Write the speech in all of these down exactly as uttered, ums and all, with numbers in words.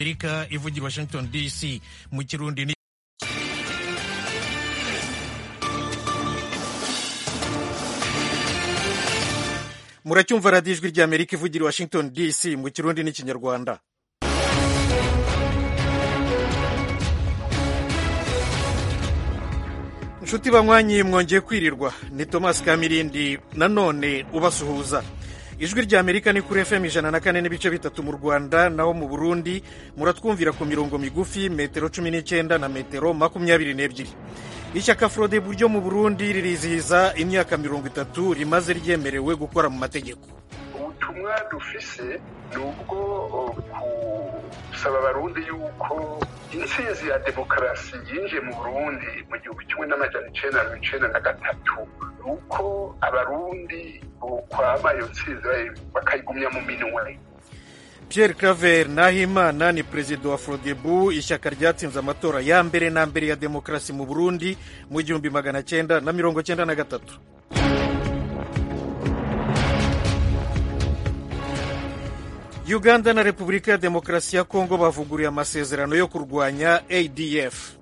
Amerika ivugira Washington D C mu Kirundi ni muracyumva radiyo ijwi rya Amerika ivugira Washington D C mu Kirundi n'Ikinyarwanda. Inshuti banywanyi mwongeye kwirirwa, ni Thomas Kamirindi nanone ubasuhuza. Ijwi rya Amerika ni kuri F M ijana na kane n'ibice bitatu mu Rwanda, naho mu Burundi muratwumvira ku mirongo migufi metero cumi n'icyenda na metero makumyabiri n'ebyiri. Ishyaka Frode buryo mu Burundi ririzihiza imyaka mirongo itatu rimaze ryemerewe gukora mu mategeko. Ubutumwa dufise nubwo kusaba abarundi yuko intsinzi ya demokarasi yinjiye mu Burundi mu gihumbi kimwe n'amajana icenda na icenda na gatatu, nuko abarundi bokwama iyo ntsinzi bakayigumya mu minwe. Pierre Claver Nahimana ni perezida wa Frodebu, ishyaka ryatsinze amatora ya mbere na mbere ya demokarasi mu Burundi mu gihumbi magana cyenda na mirongo cyenda na gatatu. Uganda na Repubulika ya Demokarasi ya Kongo bavuguriye amasezerano yo kurwanya A D F.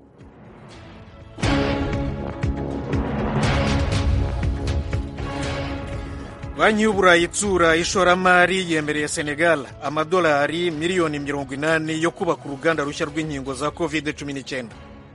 Banki y'Uburayi itsura ishoramari yemereye Senegal amadolari miliyoni mirongo inani yo kubaka uruganda rushya rw'inkingo za covid cumi n'icyenda.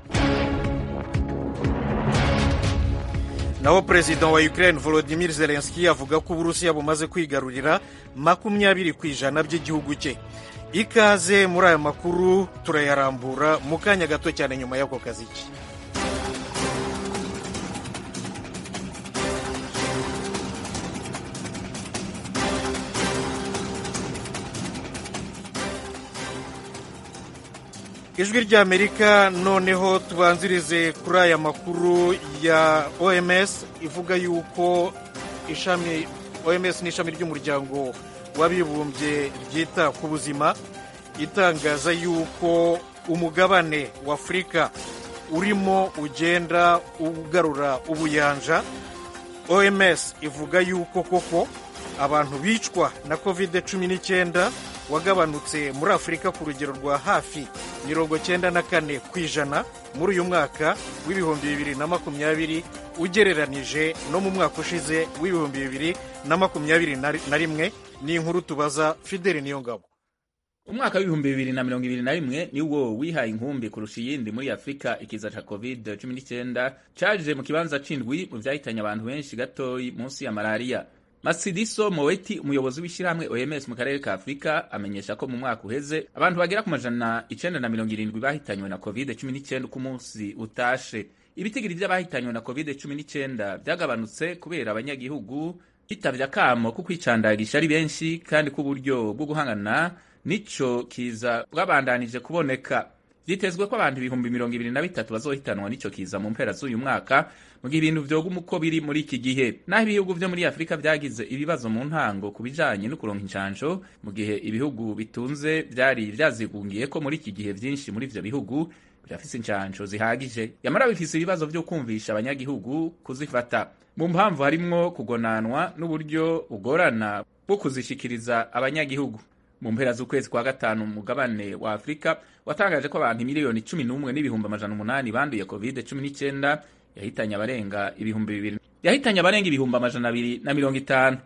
Naho perezida wa Ukraine Volodymyr Zelensky avuga ko Uburusiya bumaze kwigarurira makumyabiri ku ijana by'igihugu cye. Ikaze muri aya makuru, turayarambura mu kanya gato cyane nyuma y'ako kazi ke. Ijwi rya Amerika noneho tubanzirize kuri aya makuru ya O M S ivuga yuko ishami O M S ni ishami ry'umuryango w'abibumbye ryita ku buzima, itangaza yuko umugabane wa Afurika urimo ugenda ugarura ubuyanja. O M S ivuga yuko koko abantu bicwa na covid cumi n'icyenda wagabanutse muri Afurika ku rugero rwa hafi mirongo cyenda na kane ku ijana muri uyu mwaka w'ibihumbi bibiri na makumyabiri ugereranije no mu mwaka ushize w'ibihumbi bibiri na makumyabiri na rimwe. Ni inkuru tubaza Fideli Niyongabo. Umwaka w'ibihumbi bibiri na mirongo ibiri na rimwe ni wo wihaye inkumbi kurusha iyindi muri Afurika. Ikiza ca covid cumi n'icyenda caje mu kibanza c'indwi mu vyahitanye abantu benshi gatoyi munsi ya malaria. Masidiso Moeti, umuyobozi w'ishyirahamwe O M S mu karere ka Afurika, amenyesha ko mu mwaka uheze abantu bagera ku majana icenda na mirongo irindwi bahitanywe na covid cumi n'icyenda ku munsi utashe. Ibitigiri vy'abahitanywe na covid cumi n'icyenda vyagabanutse kubera abanyagihugu bitavye akamo ko kwicandagisha ari benshi, kandi ku buryo bwo guhangana nico kiza bwabandanije kuboneka. Vyitezwe ko abantu ibihumbi mirongo ibiri na bitatu bazohitanwa n'ico kiza mu mpera z'uyu mwaka, mu gihe ibintu vyoguma uko biri muri iki gihe. Naho ibihugu vyo muri Afurika vyagize ibibazo mu ntango ku bijanye no kuronka incanco, mu gihe ibihugu bitunze vyari vyazigungiye ko muri iki gihe vyinshi muri ivyo bihugu birafise incanco zihagije, yamara bifise ibibazo vyo kumvisha abanyagihugu kuzifata. Mu mpamvu harimwo kugonanwa n'uburyo bugorana bwo kuzishikiriza abanyagihugu. Mu mpera z'ukwezi kwa gatanu umugabane wa Afurika watangaje ko abantu miliyoni cumi n'umwe n'ibihumbi amajana umunani banduye covid cumi n'icyenda, yahitanye abarenga ibihumbi bibiri yahitanye abarenga ibihumbi amajana abiri na mirongo itanu.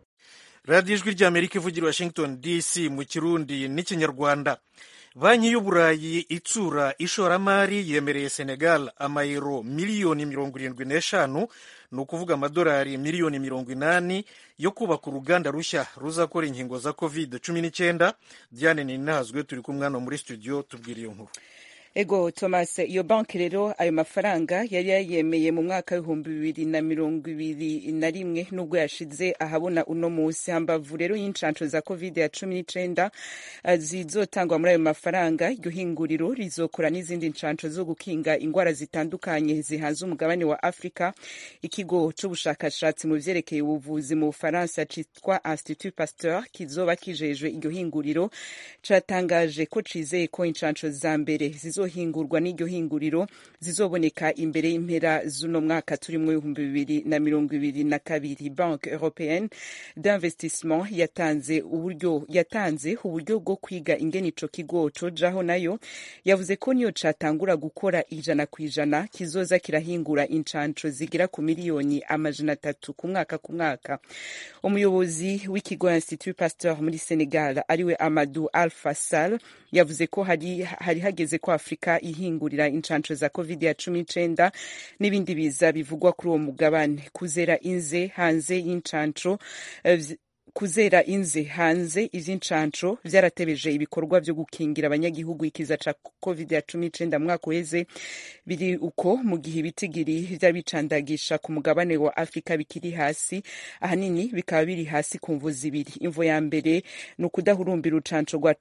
Radiyo ijwi rya Amerika ivugira Washington D C mu Kirundi n'Ikinyarwanda. Banki y'Uburayi itsura ishoramari yemereye Senegal amayero miliyoni mirongo irindwi n'eshanu, ni ukuvuga amadolari miliyoni mirongo inani yo kubaka uruganda rushya ruzakora inkingo za covid cumi n'icyenda. Diane Ninazwe turi kumwe hano muri studio tubwira iyo nkuru. Ego Thomas, iyo banki rero ayo mafaranga yari yayemeye mu mwaka w'ibihumbi bibiri na mirongo ibiri na rimwe nubwo yashize ahabona uno musi. Hambavu rero y'incanco za covid ya cumi n'icenda zizotangwa muri ayo mafaranga, iryo hinguriro rizokora n'izindi ncanco zo gukinga ingwara zitandukanye zihanze umugabane wa Afrika. Ikigo c'ubushakashatsi mu vyerekeye ubuvuzi mu Bufaransa citwa Institut Pasteur kizoba kijejwe iryo hinguriro catangaje ko cizeye ko incanco za mbere zizo zizohingurwa n'iryo hinguriro zizoboneka imbere y'impera z'uno mwaka turimwo ibihumbi bibiri na mirongo ibiri na kabiri. Banque Européenne d'Investissement yatanze uburyo yatanze uburyo bwo kwiga ingene ico kigo cojaho, nayo yavuze ko niyo catangura gukora ijana kw'ijana kizoza kirahingura incanco zigira ku miliyoni amajana atatu ku mwaka ku mwaka. Umuyobozi w'ikigo Institut Pasteur muri Senegal ariwe Amadou Alpha Sall yavuze ko hari hari hageze ko Afrika ihingurira incanco za covid ya cumi n'icenda n'ibindi biza bivugwa kuri uwo mugabane. Kuzera inze hanze y'incanco uh, kuzera inze hanze iz'incanco vyaratebeje ibikorwa vyo gukingira abanyagihugu ikiza ca covid ya cumi n'icenda mwaka uheze. Biri uko mu gihe ibitigiri vy'abicandagisha ku mugabane wa Afrika bikiri hasi, ahanini bikaba biri hasi ku mvo zibiri. Imvo ya mbere ni ukudahurumbira urucanco rwa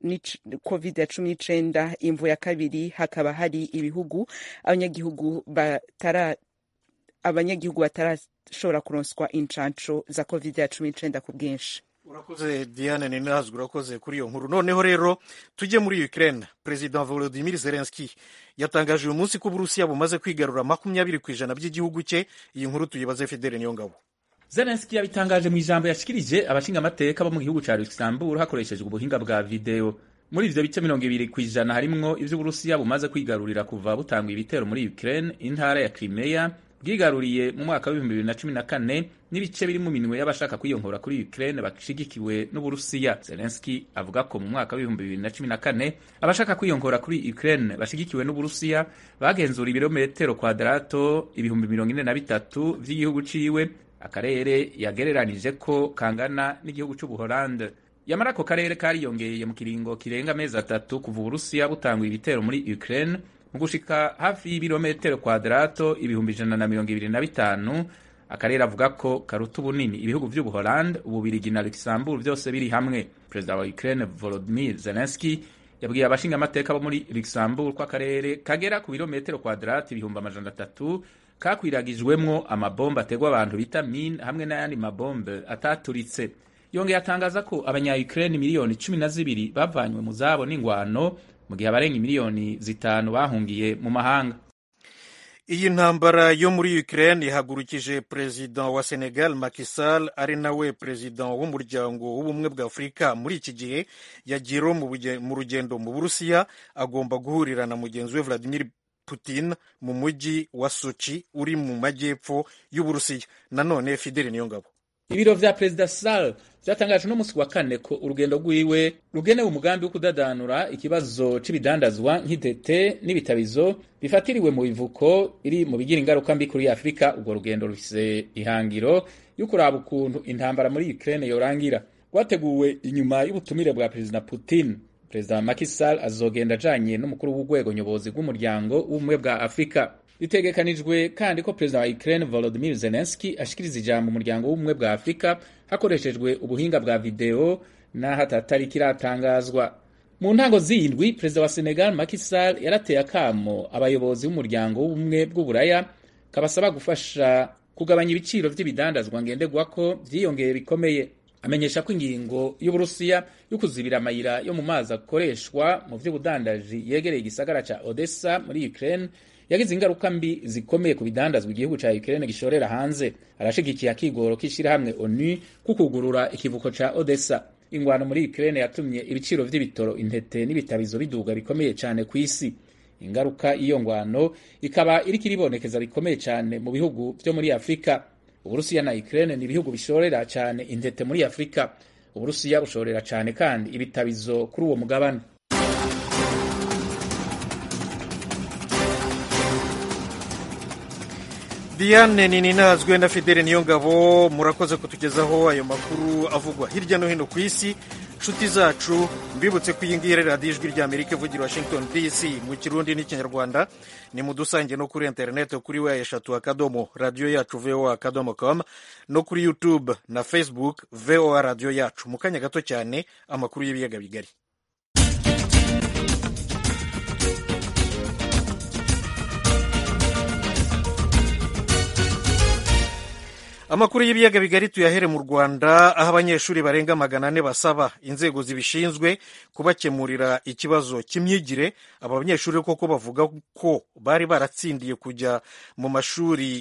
covid ya cumi n'icenda, imvo ya kabiri hakaba hari ibihugu abanyagihugu batara abanyagihugu batarashobora kuronswa incanco za covid ya cumi n'icenda ku bwinshi. Urakoze Diane Ninazwe, urakoze kuri iyo nkuru. Noneho rero tujye muri Ukraine. President Volodymyr Zelensky yatangaje uyu munsi ko Uburusiya bumaze kwigarura makumyabiri kw'ijana by'igihugu cye. Iyi nkuru tuyibaze Fidele Niyongabo. Zelensky yabitangaje mu ijambo yashikirije abashinga amateka bo mu gihugu ca Luxembourg hakoreshejwe ubuhinga bwa video. Muri ivyo bice mirongo ibiri kw'ijana harimwo ivyo Uburusiya bumaze kwigarurira kuva butangwa ibitero muri Ukraine. Intara ya Crimea bwigaruriye mu mwaka w'ibihumbi bibiri na cumi na kane n'ibice biri mu minwe y'abashaka kwiyongora kuri Ukraine bashigikiwe n'Uburusiya. Zelensky avuga ko mu mwaka w'ibihumbi bibiri na cumi na kane abashaka kwiyongora kuri Ukraine bashigikiwe n'Uburusiya bagenzura ibirometero kwadrato ibihumbi mirongo ine na bitatu vy'igihugu ciwe, akarere yagereranije ko kangana n'igihugu c'Ubuholande. Yamara ko karere kariyongeye mu kiringo kirenga amezi atatu kuva Uburusiya butangwa ibitero muri Ukraine mu gushika hafi y'ibirometero kwadrato ibihumbi ijana na mirongo ibiri na bitanu. Akarere avuga ko karuta ubunini ibihugu vy'Ubuholande, Ububirigi na Luxembourg vyose biri hamwe. Perezida wa Ukraine Volodymyr Zelensky yabwiye abashinga amateka bo muri Luxembourg ko akarere kagera ku birometero kwadrato ibihumbi amajana atatu kakwiragijwemwo amabomba ategwa abantu bita mine hamwe n'ayandi mabombe ataturitse. Yongeye atangaza ko abanya-Ukraine miliyoni cumi na zibiri bavanywe mu zabo n'ingwano mu gihe abarenga miliyoni zitanu bahungiye mu mahanga. Iyi ntambara yo muri Ukraine ihagurukije President wa Senegal Macky Sall, ari nawe President w'umuryango w'ubumwe bwa Afurika muri iki gihe, yagiye mu rugendo mu Burusiya. Agomba guhurira na mugenzi we Vladimir Putin mu mujyi wa Sochi uri mu majyepfo y'Uburusiya. Nanone Fidele Niyongabo. Ibiro vya President Sall vyatangaje no musi wa kane ko urugendo rwiwe rugenewe umugambi wo kudadanura ikibazo c'ibidandazwa nk'idete n'ibitabizo bifatiriwe mu bivuko iri mu bigira ingaruka mbi kuri Afrika. Urwo rugendo rufise ihangiro yo kuraba ukuntu intambara muri Ukraine yorangira. Rwateguwe inyuma y'ubutumire bwa President Putin. President Macky Sall azogenda ajanye n'umukuru w'urwego nyobozi rw'umuryango w'ubumwe bwa Afrika. Bitegekanijwe kandi ko President wa Ukraine Volodymyr Zelensky ashikiriza ijambo mu muryango w'ubumwe bwa Afrika hakoreshejwe ubuhinga bwa video na hatatari kiratangazwa. Mu ntango z'indwi, President wa Senegal Macky Sall yarateye akamo abayobozi b'umuryango w'ubumwe bw'Uburaya kabasaba gufasha kugabanya ibiciro vy'ibidandazwa ngenderwako vyiyongeye bikomeye. Amenyesha ko ingingo y'Uburusiya yo kuzibira amayira yo mu mazi akoreshwa mu vy'ubudandaji yegereye igisagara ca Odessa muri Ukraine yagize ingaruka mbi zikomeye ku bidandazwa igihugu ca Ukraine gishorera hanze. Arashigikiye akigoro k'ishirahamwe ONU kukugurura ikivuko ca Odessa. Ingwano muri Ukraine yatumye ibiciro vy'ibitoro, intete n'ibitabizo biduga bikomeye cane ku isi. Ingaruka iyo ngwano ikaba iriko iribonekeza bikomeye cane mu bihugu vyo muri Afrika. Uburusiya na Ukraine ni ibihugu bishorera cane intete muri Afrika. Uburusiya bushorera cane kandi ibitabizo kuri uwo mugabane. Diane Ninazwe na Fidele Niyongabo, murakoze kutugezaho ayo makuru avugwa hirya no hino ku isi. Nshuti zacu, mbibutse ko iyi ngiyi ari radiyo ijwi ry'Amerika ivugira Washington D C mu Kirundi n'Ikinyarwanda. Ni mudusange no kuri internet kuri wa eshatu akadomo radio yacu V O A akadomo com, no kuri YouTube na Facebook V O A radio yacu. Mu kanya gato cyane amakuru y'ibiyaga bigari. amakuru y'ibiyaga bigari tuyahere mu Rwanda, aho abanyeshuri barenga magana ane basaba inzego zibishinzwe kubakemurira ikibazo cy'imyigire. Aba banyeshuri koko bavuga ko bari baratsindiye kujya mu mashuri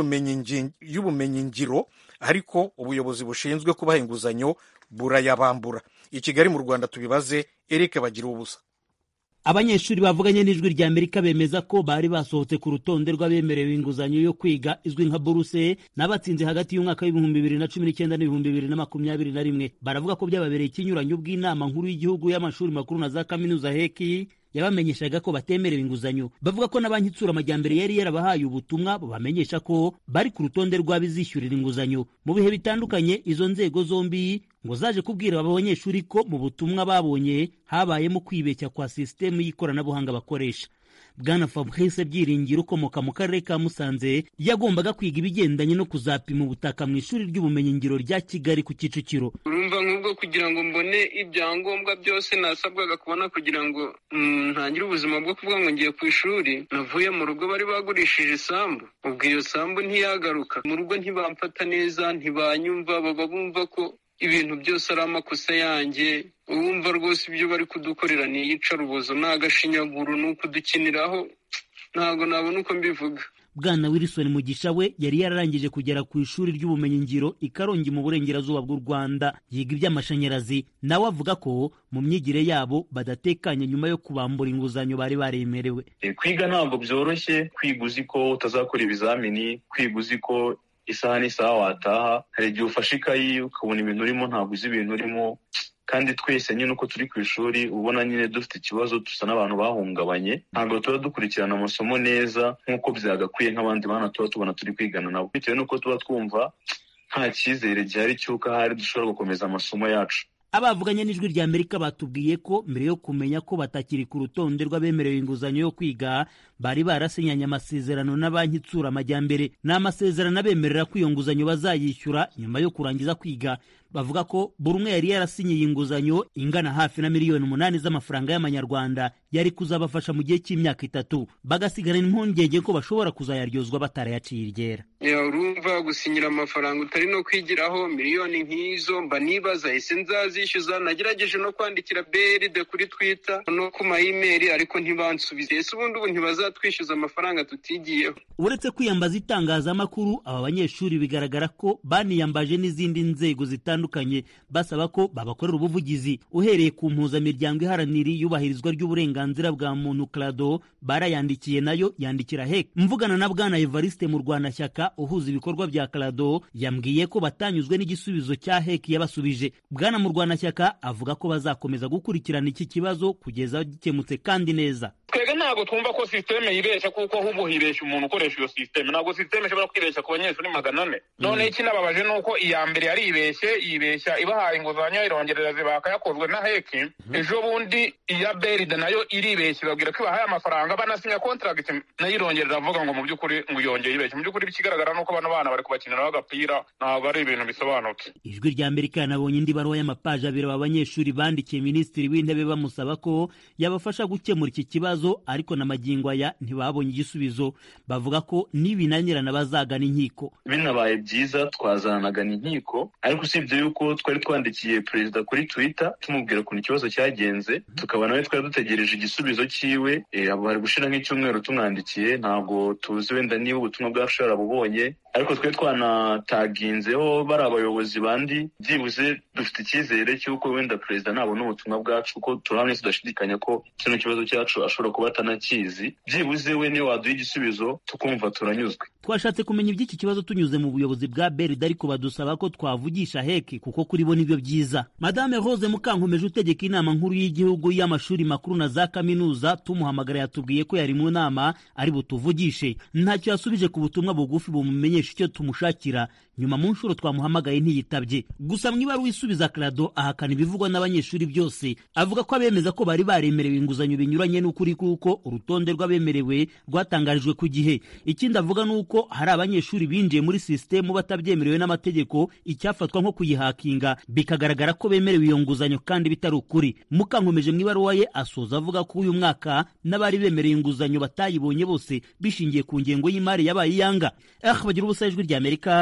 y'ubumenyi ngiro, ariko ubuyobozi bushinzwe kubaha inguzanyo burayabambura. I Kigali mu Rwanda tubibaze Eric Bagira ubusa. Abanyeshuri bavuganye n'ijwi rya Amerika bemeza ko bari basohotse ku rutonde rw'abemerewe inguzanyo yo kwiga izwi nka buruse n'abatsinze hagati y'umwaka w'ibihumbi bibiri na cumi n'icyenda n'ibihumbi bibiri na makumyabiri na rimwe. Baravuga ko byababereye ikinyuranyo bw'inama nkuru y'igihugu y'amashuri makuru na za kaminuza heki yabamenyeshaga ko batemerewe inguzanyo. Bavuga ko na banki itsura amajyambere yari yarabahaye ubutumwa bubamenyesha ko bari ku rutonde rw'abizishyurira inguzanyo. Mu bihe bitandukanye izo nzego zombi ngo zaje kubwira aba banyeshuri ko mu butumwa babonye habayemo kwibeshya kwa sisitemu y'ikoranabuhanga bakoresha. Bwana Fabrice Byiringiro ukomoka mu karere ka Musanze yagombaga kwiga ibigendanye no kuzapima ubutaka mu ishuri ry'ubumenyingiro rya Kigali ku Kicukiro. Urumva nk'ubwo kugira ngo mbone ibyangombwa byose nasabwaga kubona kugira ngo ntangire mm, ubuzima bwo kuvuga ngo ngiye ku ishuri, navuye mu rugo bari bagurishije isambu. Ubwo iyo sambu ntiyagaruka mu rugo, ntibamfata neza, ntibanyumva, baba bumva ko ibintu byose ari amakosa yanjye. Uwumva rwose ibyo bari kudukorera ni iyicarubozo, ni agashinyaguro, ni ukudukiniraho, ntabwo nabona uko mbivuga. Bwana Wilson Mugisha we yari yararangije kugera ku ishuri ry'ubumenyingiro i Karongi mu burengerazuba bw'u Rwanda, yiga iby'amashanyarazi. Nawe avuga ko mu myigire yabo badatekanye nyuma yo kubambura inguzanyo bari baremerewe. E, kwiga ntabwo byoroshye. Kwiga uzi ko utazakora ibizamini, kwiga uzi ko isaha n'isaha wataha, hari igihe ufashe ikayi ukabona ibintu urimo ntabwo uzi ibintu urimo, kandi twese nyine uko turi ku ishuri ubona nyine dufite ikibazo, dusa n'abantu bahungabanye, ntabwo tuba dukurikirana amasomo neza nk'uko byagakwiye nk'abandi bana tuba tubona turi kwigana nabo, bitewe n'uko tuba twumva nta cyizere gihari cy'uko ahari dushobora gukomeza amasomo yacu. Abavuganye n'ijwi rya Amerika batubwiye ko mbere yo kumenya ko batakiri ku rutonde rw'abemerewe inguzanyo yo kwiga bari barasinyanye amasezerano na banki itsura amajyambere. Ni amasezerano abemerera ko iyo nguzanyo bazayishyura nyuma yo kurangiza kwiga. Bavuga ko buri umwe yari yarasinyiye inguzanyo ingana hafi na miliyoni umunani z'amafaranga y'amanyarwanda yari kuzabafasha mu gihe cy'imyaka itatu, bagasigana impungenge ko bashobora kuzayaryozwa batarayaciye iryera. Urumva gusinyira amafaranga utari no kwigiraho miliyoni nk'izo, mba nibaza ese nzazishyuza. Nagerageje no kwandikira B R D kuri Twitter no ku ma email ariko ntibansubize. Ese ubundi ubu ntibazatwishyuza amafaranga tutigiyeho? Uretse kwiyambaza itangazamakuru, aba banyeshuri bigaragara ko baniyambaje n'izindi nzego zitandukanye basaba ko babakorera ubuvugizi. Uhereye ku mpuzamiryango iharanira iyubahirizwa ry'uburenganzira bwa muntu Clado barayandikiye, nayo yandikira heki. Mvugana na Bwana Evariste mu Rwanashyaka uhuza ibikorwa bya Clado yambwiye ko batanyuzwe n'igisubizo cya heki yabasubije. Bwana mu Rwanashyaka avuga ko bazakomeza gukurikirana iki kibazo kugeza gikemutse kandi neza. Twebwe ntabwo twumva ko systeme yibeshya, kuko ahubwo hibeshya umuntu ukoresha iyo systeme. Ntabwo systeme ishobora kwibeshya ku banyeshuri magana ane. None ikinababaje nuko iya mbere yari ibeshye, yibeshya ibahaye inguzanyo irongerera zibaka yakozwe na heki. Ejo bundi iya B R D nayo iribeshya, babwira ko ibahaye amafaranga banasinya contract nayo irongerera, avuga ngo mu by'ukuri ngo yongeye ibeshya. Mu by'ukuri bikigaragara nuko bano bana bari kubakiniraho agapira, ntabwo ari ibintu bisobanutse. Ijwi rya Amerika yanabonye indi baruwa y'amapaji abiri abanyeshuri bandikiye Minisitiri w'Intebe bamusaba ko yabafasha gukemura iki kibazo, ariko na magingo aya ntibabonye igisubizo. Bavuga ko nibinanirana bazagana inkiko. Binabaye byiza twazanagana inkiko, ariko usibye yuko twari twandikiye perezida kuri Twitter tumubwira ukuntu ikibazo cyagenze, tukaba nawe twari dutegereje igisubizo cyiwe. E, abo hari gushira nk'icyumweru tumwandikiye, ntabwo tuzi wenda niba ubutumwa bwacu yarabubonye, ariko twe twanataginzeho bari abayobozi bandi. Byibuze dufite icyizere cy'uko wenda perezida nabona ubutumwa bwacu, kuko turahamwe tudashidikanya ko kino kibazo cyacu ashobora kuba atanakizi. Byibuze we niyo waduha igisubizo tukumva turanyuzwe. Twashatse kumenya iby'iki kibazo tunyuze mu buyobozi bwa B R D, ariko badusaba ko twavugisha heki kuko kuri bo nibyo byiza. Madame Rose Mukankomeje utegeka inama nkuru y'igihugu y'amashuri makuru na za kaminuza tumuhamagara yatubwiye ko yari mu nama ari butuvugishe. Ntacyo yasubije ku butumwa bugufi bumumenyesha icyo tumushakira. Nyuma mu nshuro twamuhamagaye ntiyitabye. Gusa mu ibaruwa isubiza Clado ahakana ibivugwa n'abanyeshuri byose. Avuga ko abemeza ko bari baremerewe inguzanyo binyuranye n'ukuri, kuko urutonde rw'abemerewe rwatangarijwe ku gihe. Ikindi avuga nuko hari abanyeshuri binjiye muri system batabyemerewe n'amategeko, icyafatwa nko kuyihakinga bikagaragara ko bemerewe iyo nguzanyo kandi bitari ukuri. Mukankomeje mu ibaruwa ye asoza avuga ko uyu mwaka n'abari bemereye inguzanyo batayibonye bose bishingiye ku ngengo y'imari yabaye iyanga. Ah, bagira ubusa ijwi rya Amerika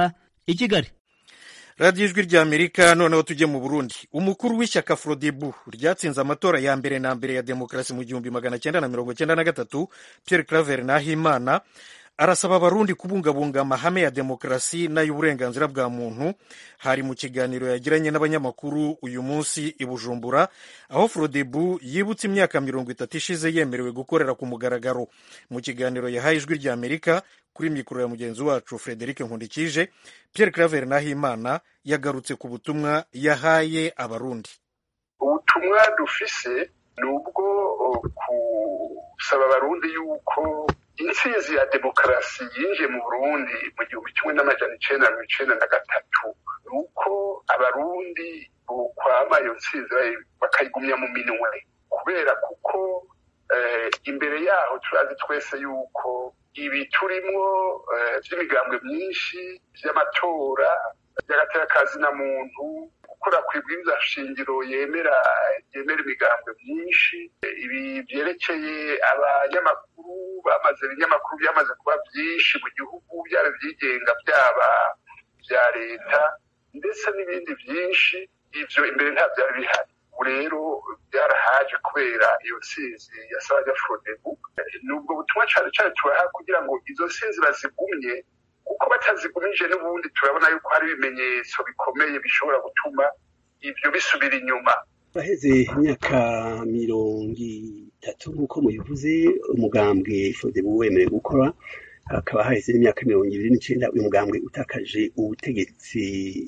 i Kigali. radiyo ijwi rya amerika. noneho tujye mu burundi. umukuru w'ishyaka frodebu ryatsinze amatora ya mbere na mbere ya demokarasi mu gihumbi magana cyenda na mirongo cyenda na gatatu Pierre Claver Nahimana arasaba abarundi kubungabunga amahame ya demokarasi n'ay'uburenganzira bwa muntu. Hari mu kiganiro yagiranye n'abanyamakuru uyu munsi i Bujumbura, aho frodebu yibutse imyaka mirongo itatu ishize yemerewe gukorera ku mugaragaro. Mu kiganiro yahaye ijwi rya amerika kuri mikoro ya mugenzi wacu Frederic Nkundikije, Pierre Claver Nahimana yagarutse ku butumwa yahaye abarundi. ubutumwa dufise ni ubwo gusaba abarundi yuko intsinzi ya demokarasi yinjiye mu Burundi mu gihumbi kimwe n'amajana icenda na icenda na gatatu ni uko abarundi bokwama iyo ntsinzi bakayigumya mu minwe, kubera kuko eh, imbere yaho turazi twese yuko ibi turimwo eh, vy'imigambwe myinshi vy'amatora vy'agateka na muntu gukora kw'ibwirizwa shingiro yemera yemera imigambwe myinshi, ibi vyerekeye abanyamakuru bamaze ibinyamakuru byamaze kuba byinshi mu gihugu, byaba byigenga byaba bya leta ndetse n'ibindi byinshi, ivyo imbere nta byari bihari. rero byarahaje kubera iyo nsinzi yasabaga frodebu. Nubwo butumwa cyane cyane tubaha kugira ngo izo nsinzi bazigumye, kuko batazigumije n'ubundi turabona yuko hari ibimenyetso bikomeye bishobora gutuma ibyo bisubira inyuma. Baheze imyaka mirongo itatu nk'uko mubivuze umugambwe frodebu wemerewe gukora, hakaba haheze n'imyaka mirongo ibiri n'icenda uyu mugambwe utakaje ubutegetsi.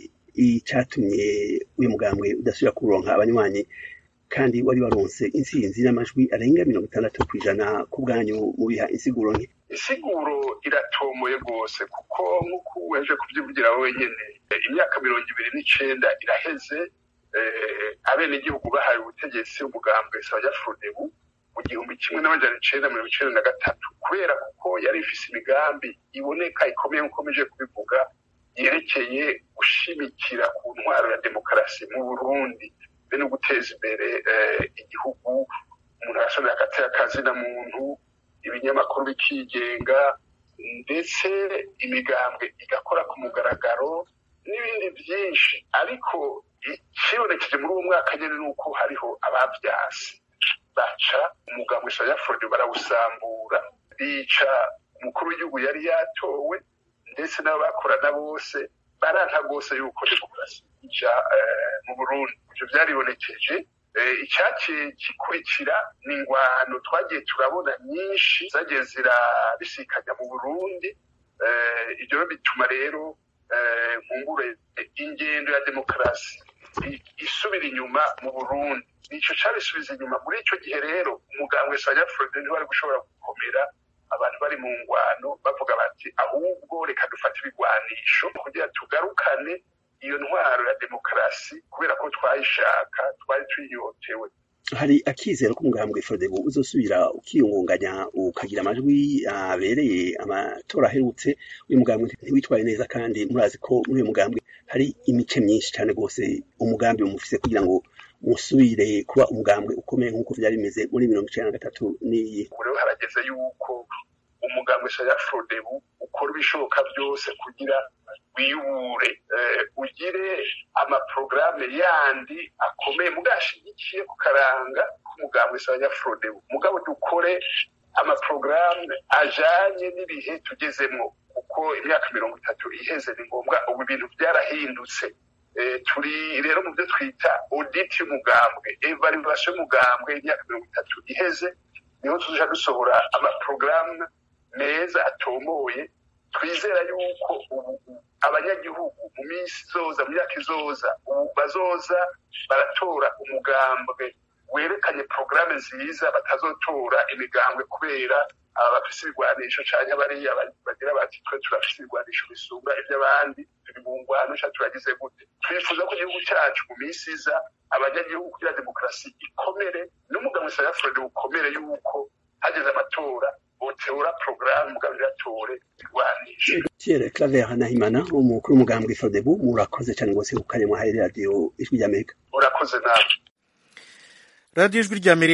Icatumye uyu mugambwe udasubira kuronka abanywanyi kandi wari waronse intsinzi n'amajwi arenga mirongo itandatu kw'ijana ku bwanyu mubiha insiguro nke? Insiguro iratomoye rwose, kuko nk'uko weje kuvyivugira wenyene imyaka mirongo ibiri n'icenda iraheze abenegihugu bahaye ubutegetsi umugambwe sawa frodebu mu gihumbi kimwe n'amajana icenda mirongo icenda na gatatu, kubera kuko yari ifise imigambi iboneka ikomeye nk'uko meje kubivuga yerekeye gushimikira ku ntwaro ya demokarasi mu Burundi be no guteza imbere igihugu, umuntu arashobora agatera akazi na muntu, ibinyamakuru bikigenga ndetse imigambwe igakora ku mugaragaro n'ibindi byinshi. Ariko ikibonekeje muri uwo mwaka nyene nuko hariho abavyasi baca umugambwe sawa frodebu barawusambura, bica umukuru w'igihugu yari yatowe ndetse n'abakorana bose baranka rwose yuko demokarasi ija mu Burundi. Ivyo vyaribonekeje. Icyaciye gikurikira ni ingwano twagiye turabona nyinshi zagiye zirabisikanya mu Burundi. Ivyo bituma rero nkungure ingendo ya demokarasi isubira inyuma mu Burundi. Nico cabisubiza inyuma. Muri ico gihe rero umugambwe sawa frodebu ntiwari gushobora gukomera, abantu bari mu ngwano bavuga bati ahubwo reka dufate ibigwanisho kugira tugarukane iyo ntwaro ya demokarasi, kubera ko twayishaka twari tuyiyotewe. Hari akizero ko umugambwe frodebu uzosubira ukiyungunganya ukagira amajwi abereye amatora aherutse. Uyu mugambwe ntiwitwaye neza, kandi murazi ko muri uyu mugambwe hari imice myinshi cyane rwose umugambi umufise kugira ngo musubire kuba umugambwe ukomeye nk'uko vyari bimeze muri mirongo icenda na gatatu. Niyi rero harageze yuko umugambwe sawa frodebu ukora ibishoboka byose kugira wiyubure, ugire amaprograme yandi akomeye mugashigikiye ku karanga k'umugambwe sawa frodebu, mugabo dukore amaprograme ajanye n'ibihe tugezemwo, kuko imyaka mirongo itatu iheze ni ngombwa. Ubu ibintu byarahindutse. Turi rero mu byo twita audit y'umugambwe, evaluation y'umugambwe imyaka mirongo itatu iheze, niho tuzoja dusohora amaprograme meza atomoye. Twizera yuko abanyagihugu mu minsi izoza, mu myaka izoza, bazoza baratora umugambwe werekanye programe nziza, batazotora imigambwe kubera abafise ibigwanisho canke bariya bagira bati twe turafise ibigwanisho bisumba ivy'abandi, turi mu ngwano ca turagize gute. Twifuza ko igihugu cacu mu minsi iza abanyagihugu kugira demokarasi ikomere n'umugambwe sawa frodebu ukomere, yuko hageze amatora boteura programme mugabo iratore igwanisho. Pierre Claver Nahimana, umukuru w'umugambwe frodebu, murakoze cyane rwose ku kanya mwahaye radiyo ijwi ry'Amerika. Urakoze nawe. radiyo ijwi ry'Amerika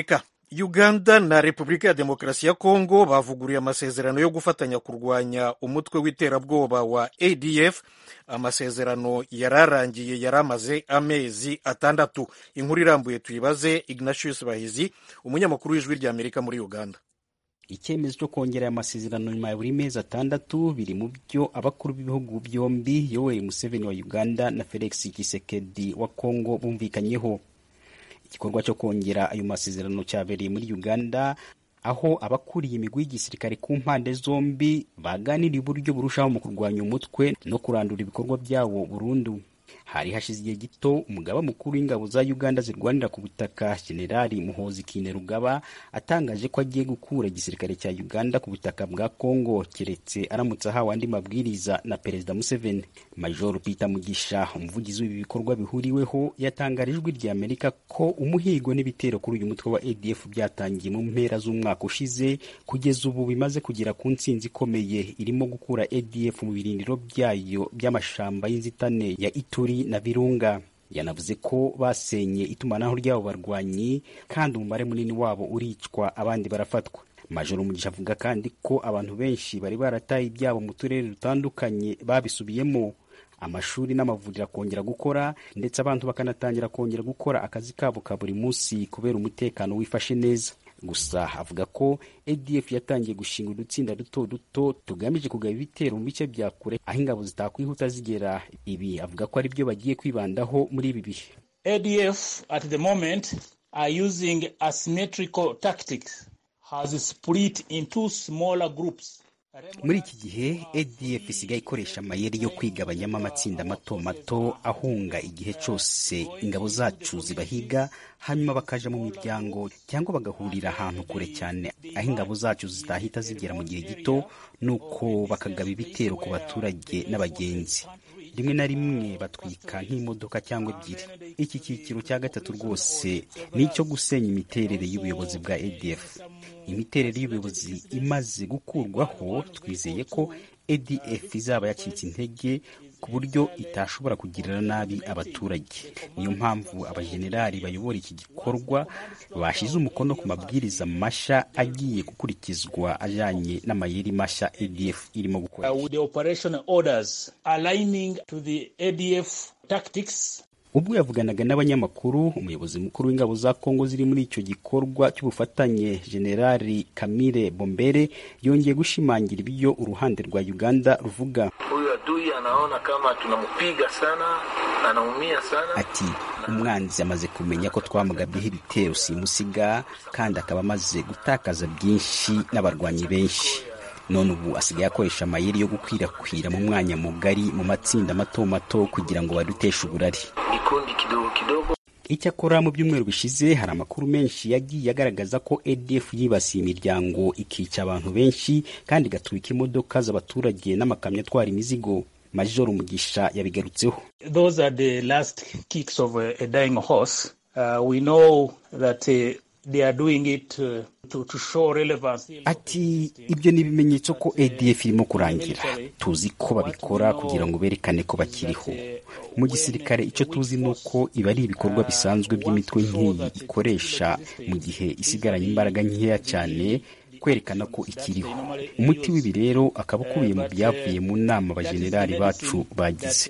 Uganda na Repubulika ya Demokarasi ya Kongo bavuguriye amasezerano yo gufatanya kurwanya umutwe w'iterabwoba wa A D F. Amasezerano yararangiye yaramaze amezi atandatu. Inkuru irambuye tuyibaze Ignatius Bahizi, umunyamakuru w'ijwi rya Amerika muri Uganda. Icyemezo cyo kongera aya masezerano nyuma ya buri mezi atandatu biri mu byo abakuru b'ibihugu byombi Yoweri Museveni wa Uganda na Felix Tshisekedi wa Kongo bumvikanyeho. Igikorwa cyo kongera ayo masezerano cyabereye muri Uganda, aho abakuriye imigwi y'igisirikare ku mpande zombi baganiriye uburyo burushaho mu kurwanya umutwe no kurandura ibikorwa byawo burundu. Hari hashize igihe gito umugaba mukuru w'ingabo za Uganda zirwanira ku butaka Generali Muhoozi Kainerugaba atangaje ko agiye gukura igisirikare cya Uganda ku butaka bwa Kongo keretse aramutse ahawe andi mabwiriza na Perezida Museveni. Major Peter Mugisha, umuvugizi w'ibi bikorwa bihuriweho, yatangarije ijwi rya Amerika ko umuhigo n'ibitero kuri uyu mutwe wa A D F byatangiye mu mpera z'umwaka ushize, kugeza ubu bimaze kugera ku ntsinzi ikomeye irimo gukura A D F mu birindiro byayo by'amashamba y'inzitane ya Ituri na Virunga. Yanavuze ko basenye itumanaho ryabo barwanyi kandi umubare munini wabo uricwa abandi barafatwa. Major Mugisha avuga kandi ko abantu benshi bari barataye ibyabo mu turere dutandukanye babisubiyemo, amashuri n'amavuriro kongera gukora, ndetse abantu bakanatangira kongera gukora akazi kabo ka buri munsi kubera umutekano wifashe neza. Gusa avuga ko A D F yatangiye gushinga udutsinda duto duto tugamije kugaba ibitero mu bice bya kure aho ingabo zitakwihuta zigera. Ibi avuga ko ari byo bagiye kwibandaho muri ibi bihe. A D F at the moment are using asymmetrical tactics, has split into smaller groups. Muri iki gihe A D F isigaye ikoresha amayeri yo kwigabanyamo amatsinda mato mato ahunga igihe cyose ingabo zacu zibahiga, hanyuma bakaja mu miryango cyangwa bagahurira ahantu kure cyane aho ingabo zacu zitahita zigera mu gihe gito, nuko bakagaba ibitero ku baturage n'abagenzi. Rimwe na rimwe batwika nk'imodoka cyangwa ebyiri. Iki cyiciro cya gatatu rwose ni icyo gusenya imiterere y'ubuyobozi bwa A D F. Imiterere y'ubuyobozi imaze gukurwaho, twizeye ko A D F izaba yacitse intege ku buryo itashobora kugirira nabi abaturage. Niyo mpamvu abajenerali bayobora iki gikorwa bashize umukono ku mabwiriza masha agiye gukurikizwa ajanye n'amayeri masha A D F irimo gukora. Uh, with the operational orders aligning to the A D F tactics. Ubwo yavuganaga n'abanyamakuru, umuyobozi mukuru w'ingabo za Kongo ziri muri icyo gikorwa cy'ubufatanye Generali Kamile Bombere yongeye gushimangira ibyo uruhande rwa Uganda ruvuga. Huyu adui anaona kama tunamupiga sana, anaumia sana. Ati umwanzi amaze kumenya ko twamugabyeho ibitero simusiga kandi akaba amaze gutakaza byinshi n'abarwanyi benshi. None ubu asigaye akoresha amayeri yo gukwirakwira mu mwanya mugari mu matsinda mato mato kugira ngo baduteshe uburari. Ikundi kidogo kidogo. Icyakora mu byumweru bishize hari amakuru menshi yagiye agaragaza ko A D F yibasiye imiryango ikica abantu benshi kandi igatwika imodoka z'abaturage n'amakamyo atwara imizigo. Major Mugisha yabigarutseho. Those are the last kicks of a, a dying horse. Uh, we know that uh, they are doing it uh, to, to show relevance. Ati ibyo ni ibimenyetso ko A D F irimo kurangira. Tuzi ko babikora kugira ngo berekane ko bakiriho. Mu gisirikare icyo tuzi nuko iba ari ibikorwa bisanzwe by'imitwe nk'iyi ikoresha mu gihe isigaranye imbaraga nkeya cyane kwerekana ko ikiriho. Umuti w'ibi rero akaba ukubiye mu byavuye mu nama abajenerali bacu bagize.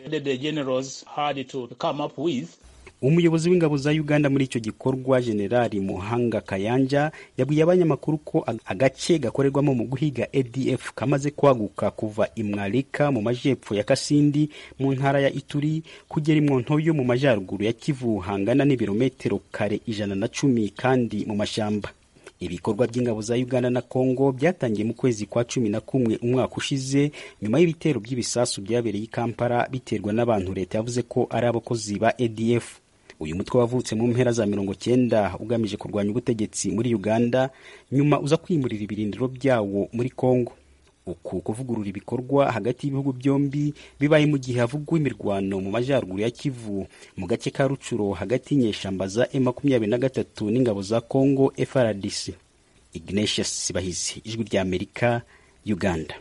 Umuyobozi w'ingabo za Uganda muri icyo gikorwa Generali Muhanga Kayanja yabwiye abanyamakuru ko agace gakorerwamo mu guhiga A D F kamaze kwaguka kuva Imwalika mu majepfo ya Kasindi mu ntara ya Ituri kugera Imwontoyo mu majyaruguru ya Kivu hangana n'ibirometero kare ijana na cumi kandi mu mashamba. Ibikorwa by'ingabo za Uganda na Kongo byatangiye mu kwezi kwa cumi na kumwe umwaka ushize nyuma y'ibitero by'ibisasu byabereye i Kampala biterwa n'abantu leta yavuze ko ari abakozi ba A D F. Uyu mutwe wavutse mu mpera za mirongo cyenda ugamije kurwanya ubutegetsi muri Uganda, nyuma uza kwimurira ibirindiro byawo muri Kongo. Uku kuvugurura ibikorwa hagati y'ibihugu byombi bibaye mu gihe havugwa imirwano mu majyaruguru ya Kivu mu gace ka Rucuro hagati y'inyeshamba za M makumyabiri na gatatu n'ingabo za Kongo F A R D C. Ignatius Sibahizi, Ijwi rya Amerika, Uganda.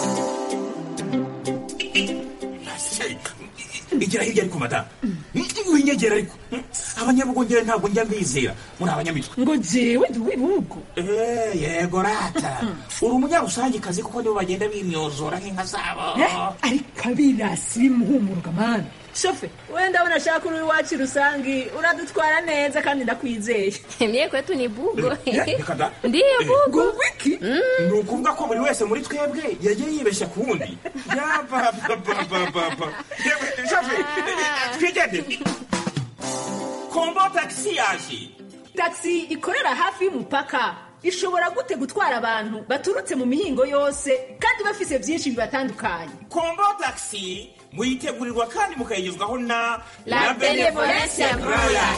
Igira hirya ariko mata winyegera ariko abanyabugongera ntabwo njya mbizera muri abanyamitwe ngo jewe ndi uw'ibihugu. Eh, yego rata uri umunyarusangikazi kuko nibo bagenda bimyozora nk'inka zabo. Ariko abirasi bimuhumuruka mani. Shofe, wenda unashaka uri iwacu rusangi uradutwara neza kandi ndakwizeye. Mie kwetu ni bugo. Ndiyo bugo. Wiki? Ni ukuvuga ko buri wese muri twebwe yagiye yibeshya ku wundi. Yabababababa. Shofe, twigende. Kombo taxi yaje. Taxi ikorera hafi y'umupaka. Ishobora gute gutwara abantu baturutse mu mihingo yose kandi bafise byinshi bibatandukanye. Kombo taxi muyitegurirwa kandi mukayigezwaho na La Benevolencia Royal.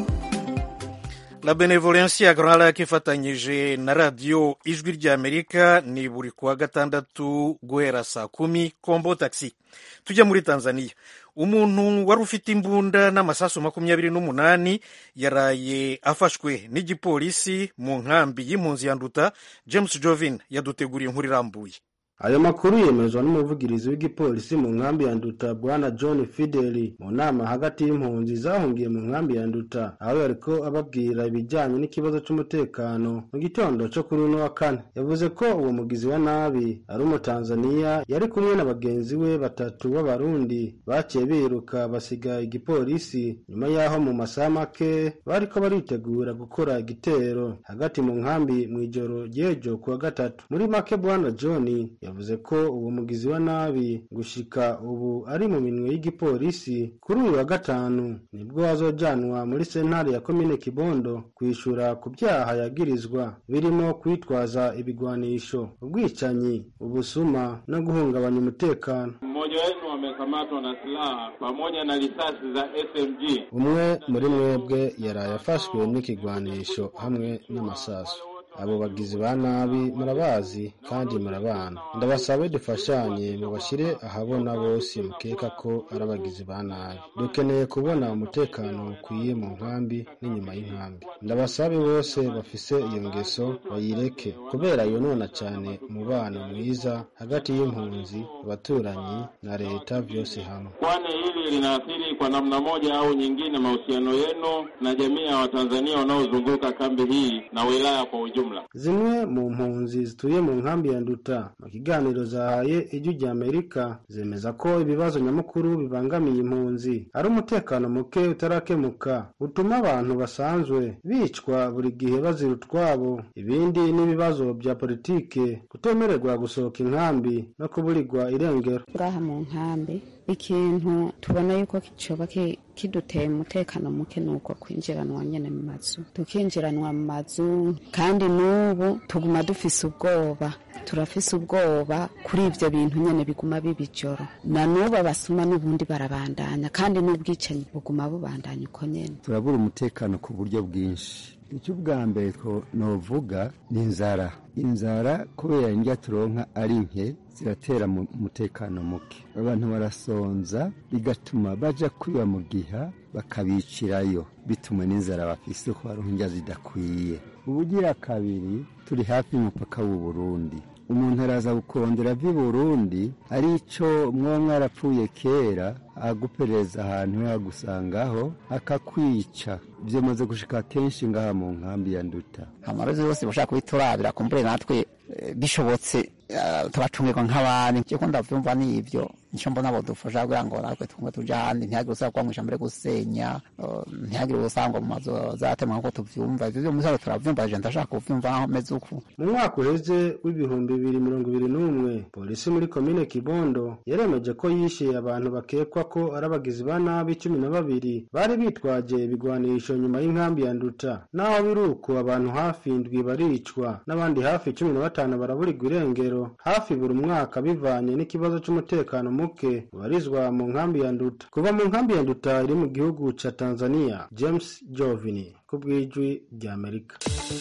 La Benevolencia Royal kifatanyije na radio Ijwi ry'Amerika ni buri kuwa gatandatu guhera saa kumi. Kombo taxi. Tujya muri Tanzania. Umuntu wari ufite imbunda n'amasasu makumyabiri n'umunani yaraye afashwe n'igipolisi mu nkambi y'impunzi ya Nduta. James Jovin yaduteguriye inkuru irambuye. Ayo makuru yemezwa n'umuvugirizi w'igipolisi mu nkambi ya Nduta Bwana John Fideli mu nama hagati y'impunzi zahungiye mu nkambi ya Nduta, aho yariko ababwira ibijyanye n'ikibazo cy'umutekano mu gitondo cyo kuri uno wa kane. Yavuze ko uwo mugizi wa nabi ari umutanzania yari kumwe na bagenzi we batatu b'abarundi baciye biruka basiga igipolisi nyuma yaho mu masaha make bariko baritegura gukora igitero hagati mu nkambi mu ijoro ry'ejo kuwa gatatu. Muri make Bwana John yavuze ko uwo mugizi wa nabi gushika ubu ari mu minwe y'igipolisi. Kuri uyu wa gatanu nibwo azojanwa muri sentare ya komine Kibondo kwishura ku byaha yagirizwa birimo kwitwaza ibigwanisho, ubwicanyi, ubusuma no guhungabanya umutekano. Mmoja wenu amekamatwa na silaha pamoja na risasi za S M G. Umwe muri mwebwe yaraye afashwe n'ikigwanisho hamwe n'amasasu. Abo bagizi ba nabi murabazi kandi murabana. Ndabasaba dufashanye mu bashire ahabona bose mukeka ko ari abagizi ba nabi. Dukeneye kubona umutekano ukwiye mu nkambi n'inyuma y'inkambi. Ndabasaba bose bafise iyo ngeso bayireke kubera yonona cyane umubano mwiza hagati y'impunzi, abaturanyi na leta byose hamwe. Kwani hili linaathiri kwa namna moja au nyingine mahusiano yenu na jamii ya Watanzania wanaozunguka kambi hii na wilaya kwa ujumla. Zimwe mu mpunzi zituye mu nkambi ya Nduta mu kiganiro zahaye Ijwi ry'Amerika zemeza ko ibibazo nyamukuru bibangamiye impunzi ari umutekano muke utarakemuka utuma abantu basanzwe bicwa buri gihe bazira utwabo. Ibindi n'ibibazo bya politike, kutemererwa gusohoka inkambi no kuburirwa irengero. Ngaha mu nkambi ikintu tubona yuko kicoba kiduteye umutekano muke nuko kwinjiranwa nyene mu mazu, tukinjiranwa mu mazu kandi n'ubu tuguma dufise ubwoba. Turafise ubwoba kuri ivyo bintu nyene biguma bibijoro na n'ubu abasuma n'ubundi barabandanya kandi n'ubwicanyi buguma bubandanya uko nyene. Turabura umutekano ku buryo bwinshi. Icyo bwa mbere ko novuga ni inzara. Inzara kubera indya turonka ari nke ziratera mu mutekano muke. Abantu barasonza bigatuma baja kwiba mu giha bakabicirayo bituma n'inzara bafise ko baronka indya zidakwiye. Ubugira kabiri turi hafi y'umupaka w'u Burundi. Umuntu araza gukondera vy'i Burundi ari ico mwomwe arapfuye kera agupereza ahantu yagusangaho akakwica. Ivyo maze gushika kenshi ngaha mu nkambi ya Nduta. Amarozi yose bashaka kubiturabira kumbure natwe bishobotse tubacungirwa nk'abandi. Cyo ndavyumva ni ivyo nico mbona bo dufasha kugira ngo natwe tumwe tujane ntihagire usaba kwa mwishambere gusenya, ntihagire usangwa mu mazu zatemwa nko tuvyumva. Ivyo byo musaro turavyumva je ndashaka kuvyumva aho meze uko. Mu mwaka uheze w'ibihumbi bibiri mirongo ibiri n'umwe polisi muri komine Kibondo yaremeje ko yishe abantu bakekwa ko ari abagizi ba nabi cumi na babiri bari bitwaje ibigwanisho nyuma y'inkambi ya Nduta. Naho biruko abantu hafi indwi baricwa n'abandi hafi cumi na batanu baraburirwa irengero hafi buri mwaka bivanye n'ikibazo cy'umutekano muke barizwa mu nkambi ya Nduta. Kuva mu nkambi ya Nduta iri mu gihugu ca Tanzania, James Jovini kubw'Ijwi ry'Amerika.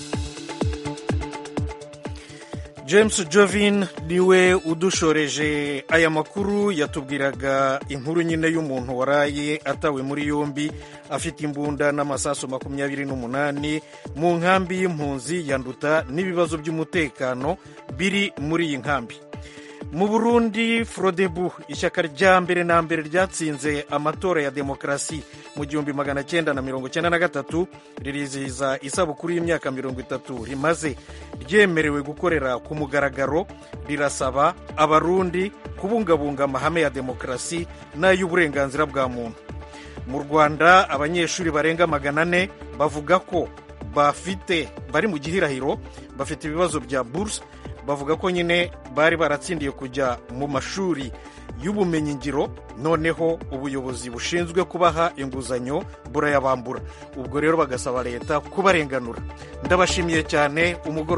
James Jovin niwe udushoreje aya makuru. Yatubwiraga inkuru nyine y'umuntu waraye atawe muri yombi afite imbunda n'amasasu makumyabiri n'umunani mu nkambi y'impunzi ya Nduta n'ibibazo by'umutekano biri muri iyi nkambi. mu Burundi Frodebu ishyaka rya mbere na mbere ryatsinze amatora ya demokarasi mu gihumbi magana cyenda na mirongo cyenda na gatatu ririzihiza isabukuru y'imyaka mirongo itatu rimaze ryemerewe gukorera ku mugaragaro. Rirasaba abarundi kubungabunga amahame ya demokarasi n'ay'uburenganzira bwa muntu. Mu Rwanda abanyeshuri barenga magana ane bavuga ko bafite bari mu gihirahiro, bafite ibibazo bya bourse. Bavuga ko nyine bari baratsindiye kujya mu mashuri y'ubumenyingiro, noneho ubuyobozi bushinzwe kubaha inguzanyo burayabambura. Ubwo rero bagasaba leta kubarenganura. Ndabashimiye cyane. Umugoroba